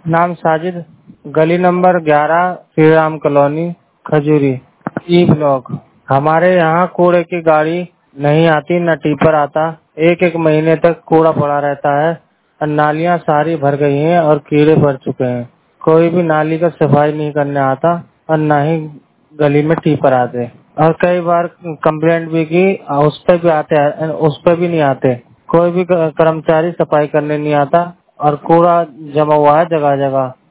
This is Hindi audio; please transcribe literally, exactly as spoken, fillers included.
नाम साजिद, गली नंबर ग्यारह, Shri Ram colony, Khajuri, E block. हमारे यहाँ कूड़े की गाड़ी नहीं आती, न टिपर आता। एक एक महीने तक कूड़ा पड़ा रहता है और नालियाँ सारी भर गई हैं और कीड़े पड़ चुके हैं। कोई भी नाली का सफाई नहीं करने आता और न ही गली में टिपर आते। और कई बार कंप्लेंट भी की, उस पर भी आते हैं, उस पर भी नहीं आते। कोई भी कर्मचारी सफाई करने नहीं आता और कूड़ा जमा हुआ है जगह जगह।